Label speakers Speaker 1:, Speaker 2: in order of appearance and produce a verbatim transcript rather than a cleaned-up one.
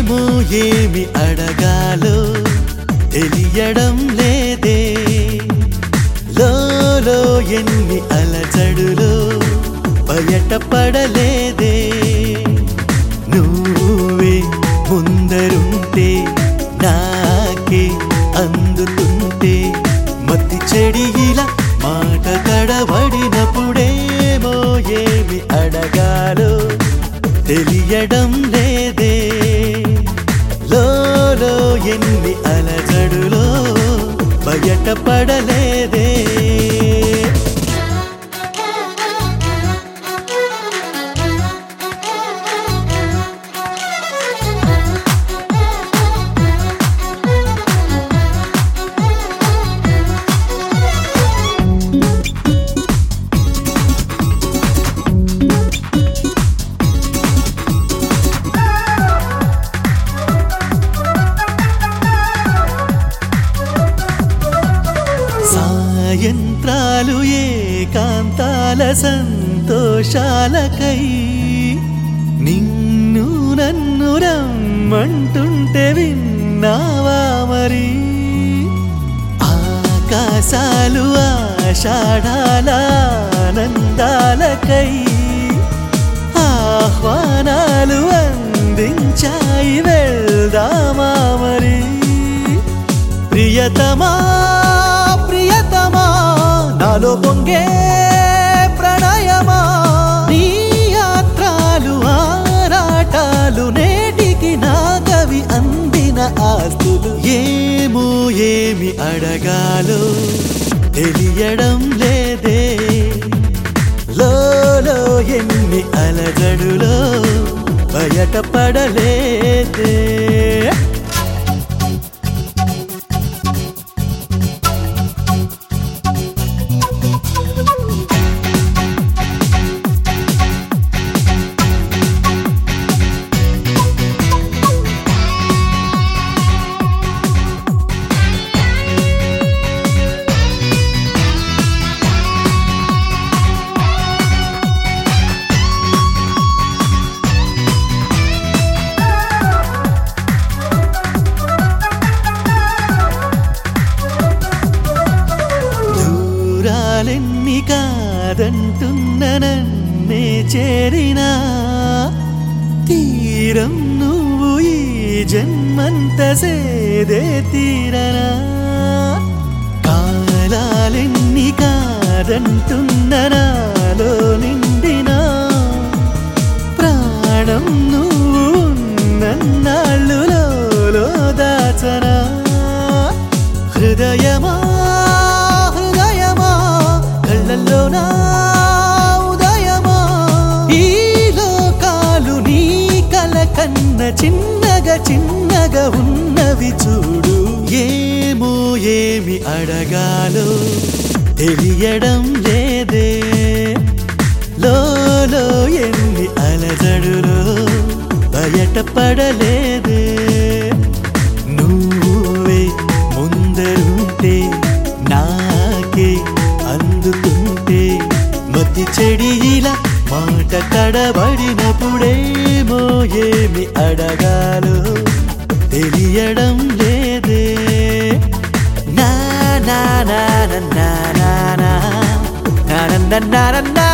Speaker 1: ఏమో ఏమి అడగాలో తెలియడం లేదే లోలో ఎన్ని అలజడులో బయటపడలేదే నువ్వే ముందరుంటే నాకే అందుతుంటే మతి చెడి ఇలా మాట తడబడినప్పుడేమో ఏమి అడగాలో తెలియడం లేదే లోలో ఎన్ని అలజడులో బయటపడలేదే యంత్రాలు ఏకాంతాల సంతోషాలకై నిన్ను నన్ను రమ్మంటుంటే విన్నావా మరి ఆకాశాలు ఆషాఢాల ఆనందాలకై ఆహ్వానాలు అందించాయి వెళ్దామా మరి ప్రియతమా ప్రియతమా నాలో పొంగే ప్రణయమా నీ యాత్రలు ఆరాటాలు నేటికి నా కవి అందిన ఆస్తులు ఏమో ఏమి అడగాలో తెలియడం లేదే లోలో ఎన్ని అలజడులో బయటపడలేదే ఎన్ని కాదంటున్న నన్నే చేరినా తీరం నువ్వు ఈ జన్మంత సేదే తీరనా కాలాలెన్ని కాదంటున్న నాలో నిండినా ప్రాణం నువ్వు నన్నాళ్ళులో దాచనా హృదయమా కళ్ళల్లోనా ఉదయమా ఈ లోకాలు నీ కల కన్న చిన్నగా చిన్నగా ఉన్నవి చూడు ఏమో ఏమి అడగాలో తెలియడం లేదే లోలో ఎన్ని అలజడులో బయటపడలేదే నువ్వే ముందరుంటే నాకే అందుతుంటే మతి చెడి ఇలా మాట తడబడినప్పుడేమో ఏమి అడగాలో తెలియడం లేదే నా నా నా నా నా నా నా నా నా నా